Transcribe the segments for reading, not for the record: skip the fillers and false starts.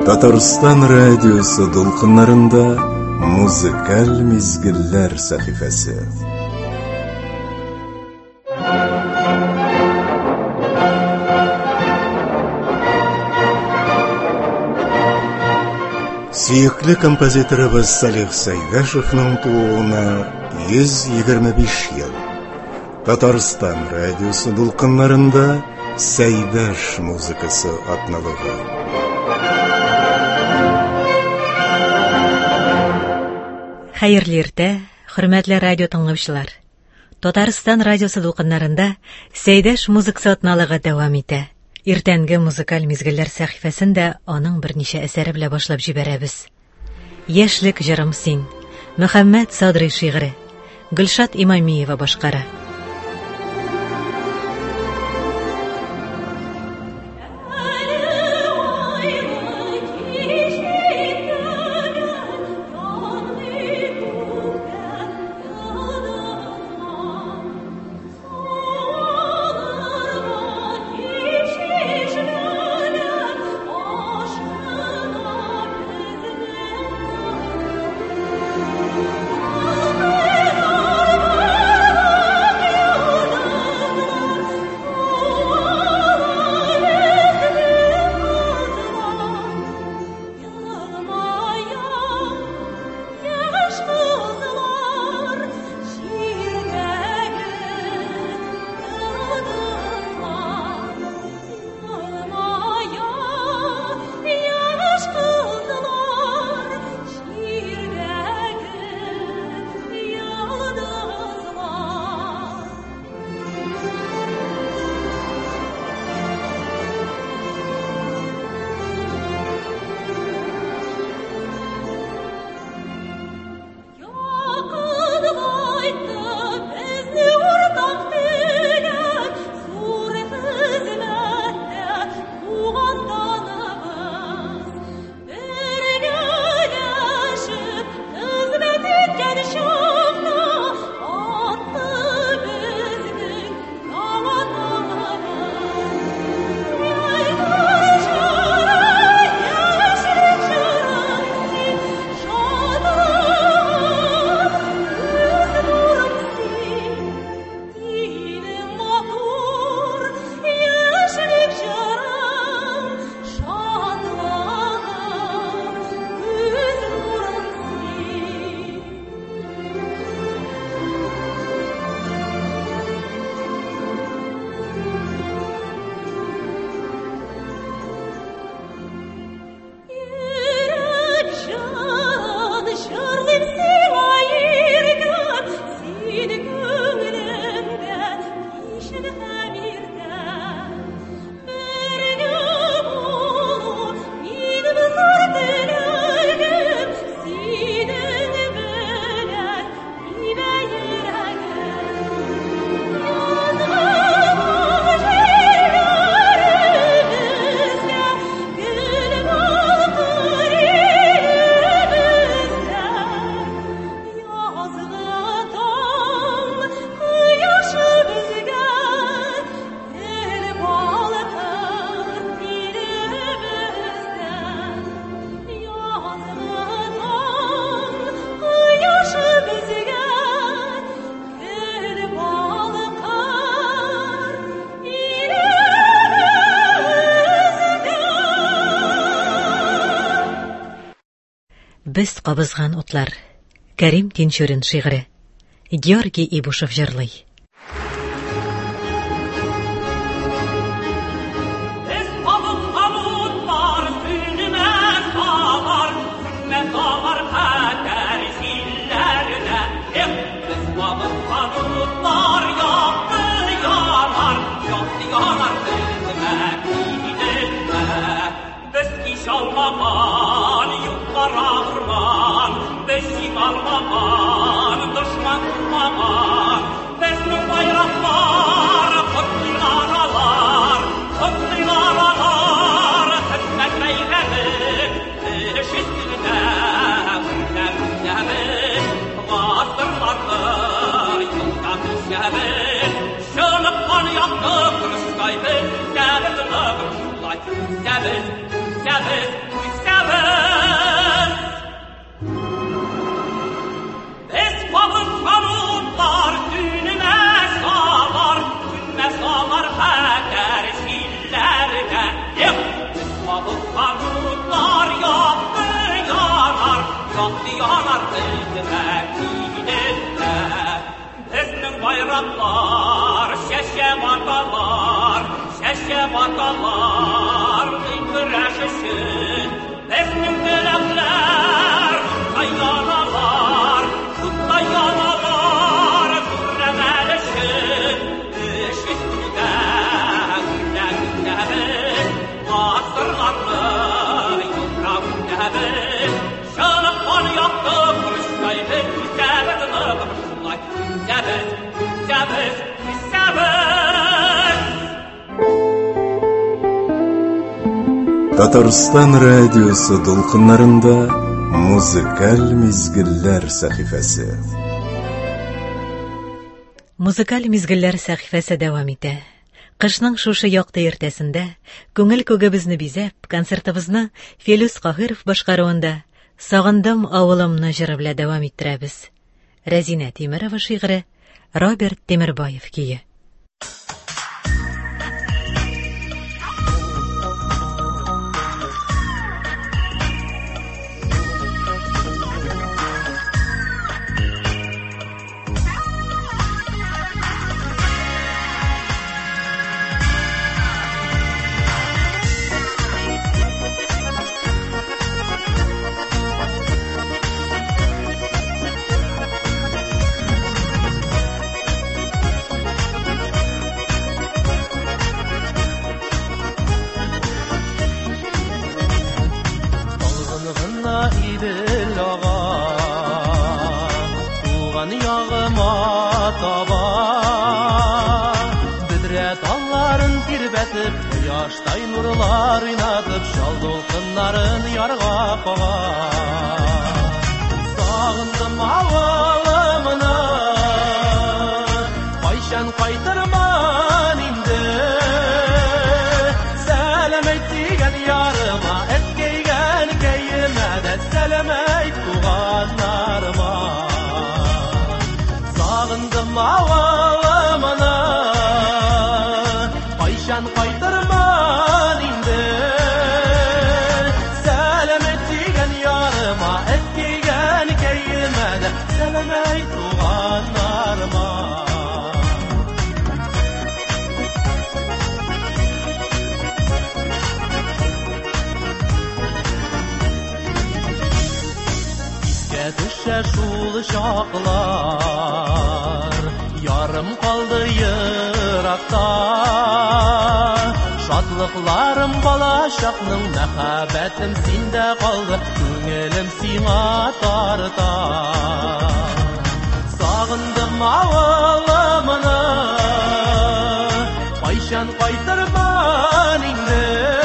Татарстан радиосы долқынларында музыкаль мезгилләр сәхифәсе. Сөйекле композиторыбыз Салих Сайдашевның тууына 125 ел. Татарстан радиосы долқынларында Сайдаш музыкасы атналыгы. Хәерле иртә, хөрмәтле радио тыңлаучылар. Татарстан радиосы дулкыннарында Сайдаш музыкасы атналыгы дәвам итә. Иртәнге музыкаль мизгелләр сәхифәсендә аның берничә әсәре белән башлап җибәрәбез. Яшьлек җырым син, Мөхәммәд Садри шигыре, Гөлшат Имамиева башкара. Без кабызган утлар. Кәрим Тинчурин шигыре. Георгий Ибушев җырлый. Seven, Şahlı yanar kılgıma kinette Bizning bayraklar, şeşe batalar Güreşişin bizning bilekler Kaynanalar, kutlayanalar Zürremelişin Işıklıda güle biz Asırlarlı yukrağında biz Şanık bana yaptı kuruşlaydı Güzelidini kuruşlay Güzebiz Татарстан радиосы долқынларында музыкаль мизгилләр сәхифәсе. Музыкаль мизгилләр сәхифәсе дәвам итә. Кышның шушы якты иртәсендә күңел күгебезне бизәп, концертыбызны Фелүс Каһиров башкаруында "Сагындым авылымны" җыры белән дәвам иттерәбез. Рәзинә Тимерова шигыре, Роберт Темирбаев кие. Yaşтай nurlar oynatıp şal dolkınların yarga kağa Sağındım avılımını Kayşan kaytırman indi Selamet digen yarıma Etkeygen keyime de selamet tuğanlarıma Sağındım avılımını Kayşan kaytırman indi Selamet digen yarıma Etkeygen keyime de selamet tuğanlarıma İske düşe şul şaklar Yarım kaldı yırakta Şadlıklarım balaşakның Мәхәббәтім синде қалды Күңелім сиңа тарта Сағындым авылымны Кайшан кайтырман инде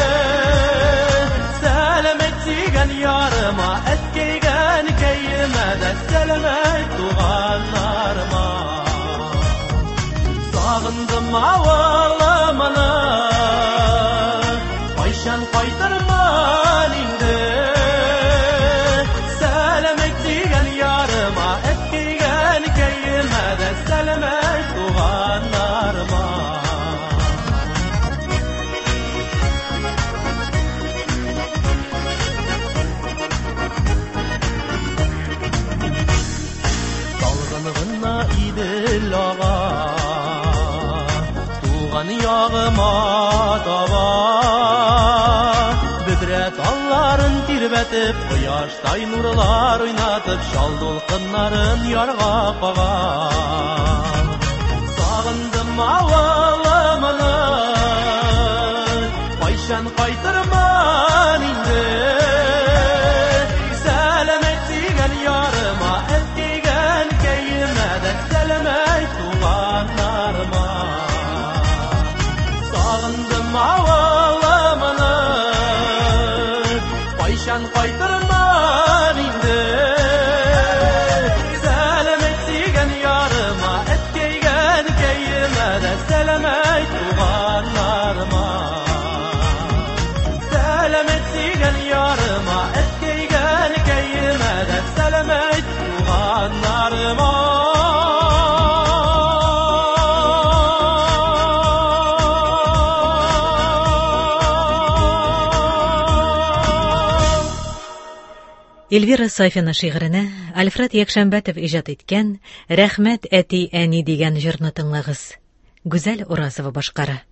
Сәлемет тиген ярыма Әткейген кәйіме дә Сәлемет туғанларыма Сағындым авылымны Kayşan kaytırman indi Selamet digen yarıma Etkeygen keyime de Selamet tuğanlarıma Dalgınlığına idil ağa Tuğan yağıma dava Talların tirбәтеп, Кояштай нурлар ойнатып, Шал долкыннарын ярга кага. Сагындым авылымны, Кайшан кайтырман инде. Сәлемет тиген ярыма, Әткейген кәйіме дә сәлемет туганнарыма. Сагындым авылымны, Kayşan kaytırman indi Selamet digen yarıma Etkeygen keyime de Selamet tuğanlarıma Selamet digen yarıma Etkeygen keyime de Selamet tuğanlarıma Эльвира Сафина шигыренә Альфред Якшәмбәтов иҗат иткән «Рәхмәт әти әни» дигән җырны тыңлагыз. Гүзәл Уразова башкара.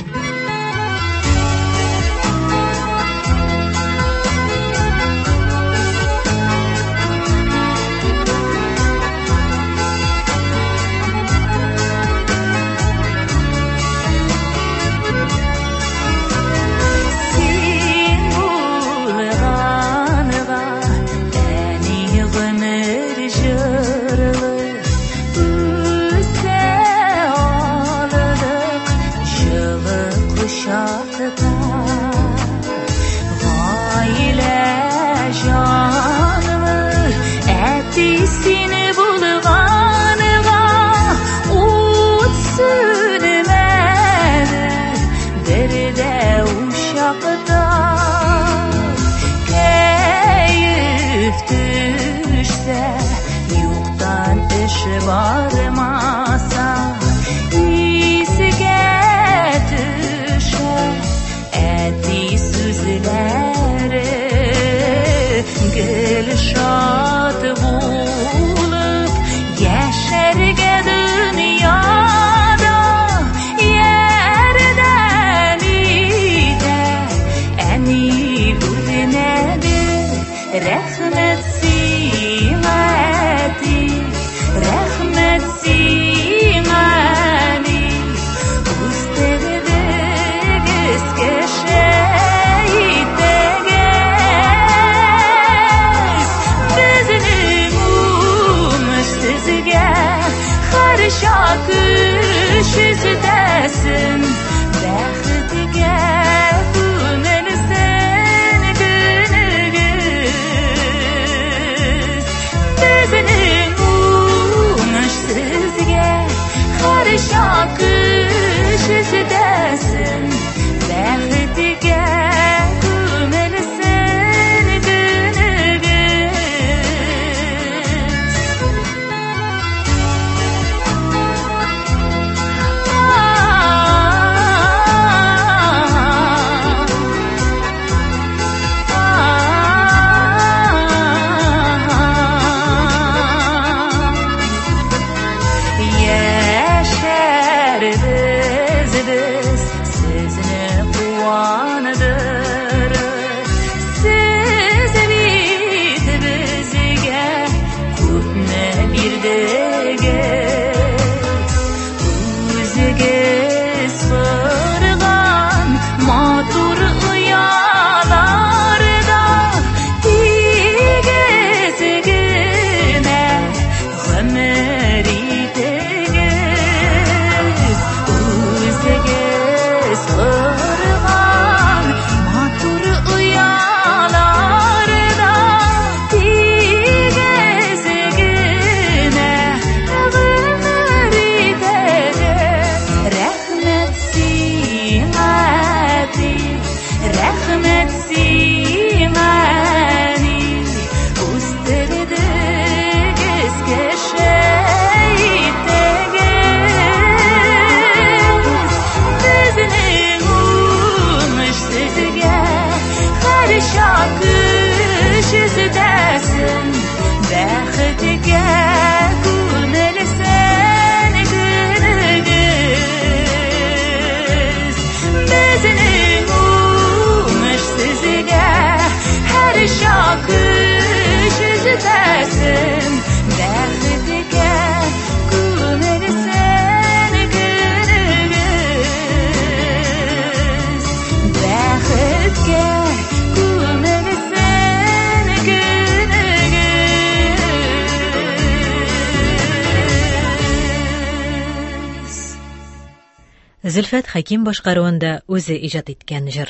Зөлфәт Хаким башкаруында үзе иҗат иткән җыр.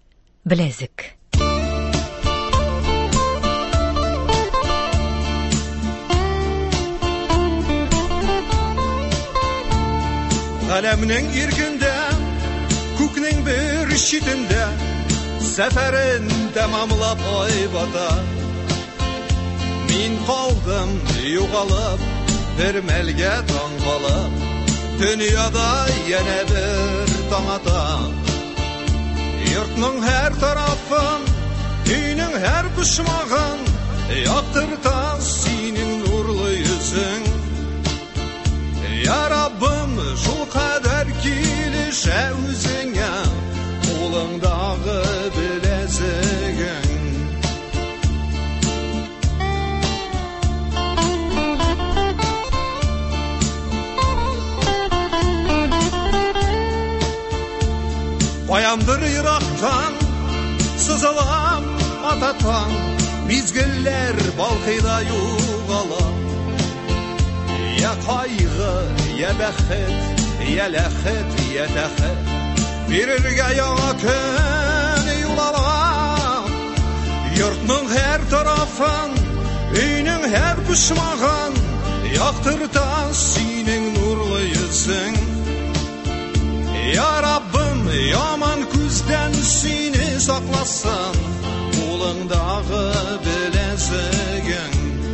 Беләзек. Галәмнең иргендә, күкнең бер читендә, сәфәрен тәмамлап айбата. Мин калдым югалып, бер мәлгә таң калып, дөньяда яңа бер таң ата. Йортның һәр тарафын, өйнең һәр почмагын, яктырта синең нурлы йөзең. Я Раббым, шул кадәр килешә үзеңә, кулыңдагы беләзегең. Каямдыр ерактан сызылам ататан, мизгелләр балкыйда югала. Я кайгы, я бәхет, я ләхет, я тәхет, бирергә яңа көн юлала. Йортның һәр тарафын, өйнең һәр почмагын яктырта синең нурлы йөзең. Я Раббым, яман күздән сине сакласын, кулыңдагы беләзегең.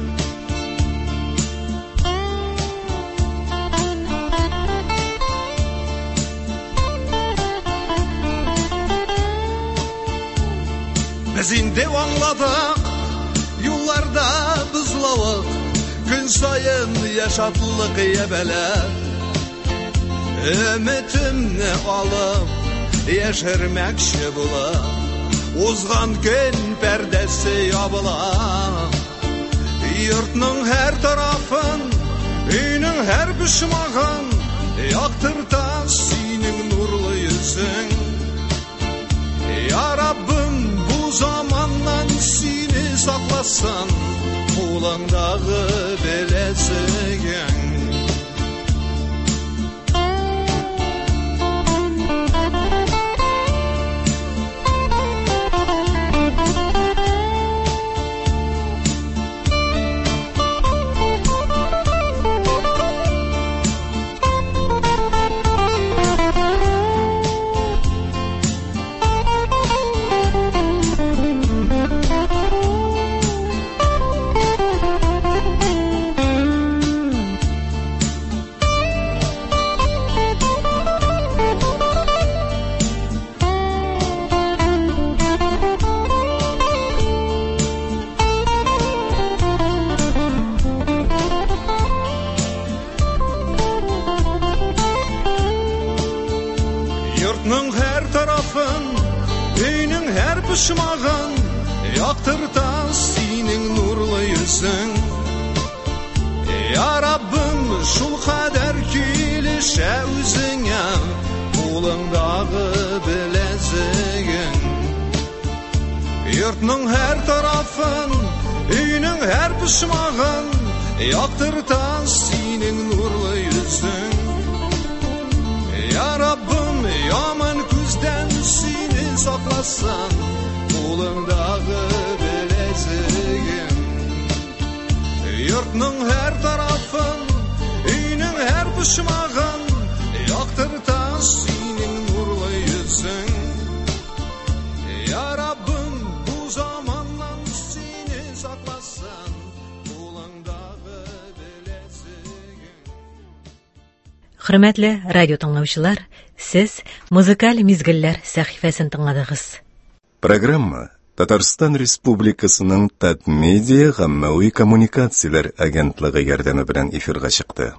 Без инде аңладык, юлларда бызлавык, көн сайын яшатлык ябәлә. Өметемне алып, яшермәкче була, узган көн пәрдәсе ябыла. Йортның һәр тарафын, өйнең һәр почмагын яктырта синең нурлы йөзең. Я Раббым, бу заманнан сине сакласын, кулыңдагы беләзегең. Йортның һәр тарафын, өйнең һәр почмагын яктырта синең нурлы йөзең. Я Раббым, шул кадәр килешә үзеңә, кулыңдагы беләзегең. Йортның һәр тарафын, өйнең һәр почмагын яктырта синең нурлы йөзең. Я Раббым, яман күздән сине сакласын, кулыңдагы беләзегең. Йортның һәр тарафын, өйнең һәр почмагын яктырта синең нурлы йөзең. Я Раббым, бу заманнан сине сакласын, кулыңдагы беләзегең. Хөрмәтле радио тыңлаучылар, сез музыкаль мизгелләр сәхифәсен тыңладыгыз. Программа Татарстан Республикасының Татмедиа гаммәви коммуникацияләр агентлыгы ярдәме белән эфирга чыкты.